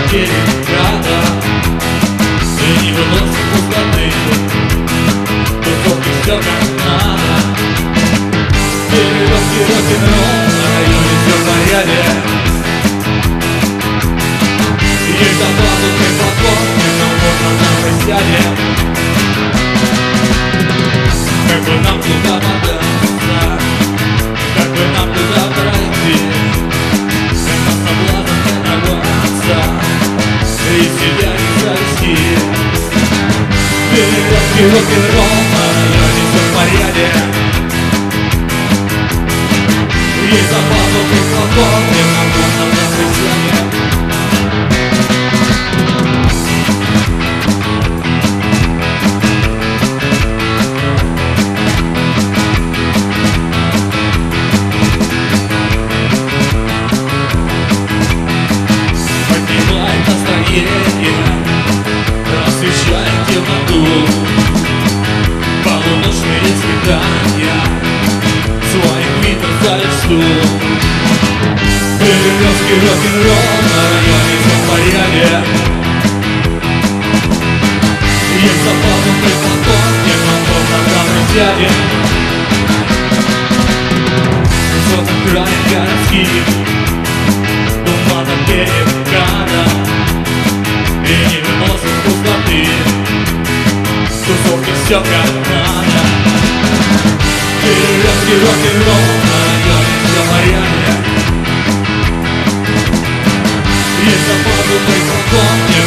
берег града и не выносит пустоты. Тусовки все как надо. Веревки, рок-н-ролл, на районе все в порядке. Есть западный платформ, комфортно нам присядем. Как бы нам туда податься, как бы нам туда пройти. Это соблазн не нарваться и себя не завести. Веревки, рок-н-ролл, на районе все в порядке. Есть западный платформ, комфортно нам присядем. Освещает темноту, полуночные свидания своих видов за листу. Перевозки, рок-н-ролл, на районе все в порядке. Есть западный платформ, где комфортно там присядем. Высоты края городских, туманный берег града и не выносит пустоты. Тусовки все как надо. Веревки, рок-н-ролл, на районе все в порядке. Есть западный платформ,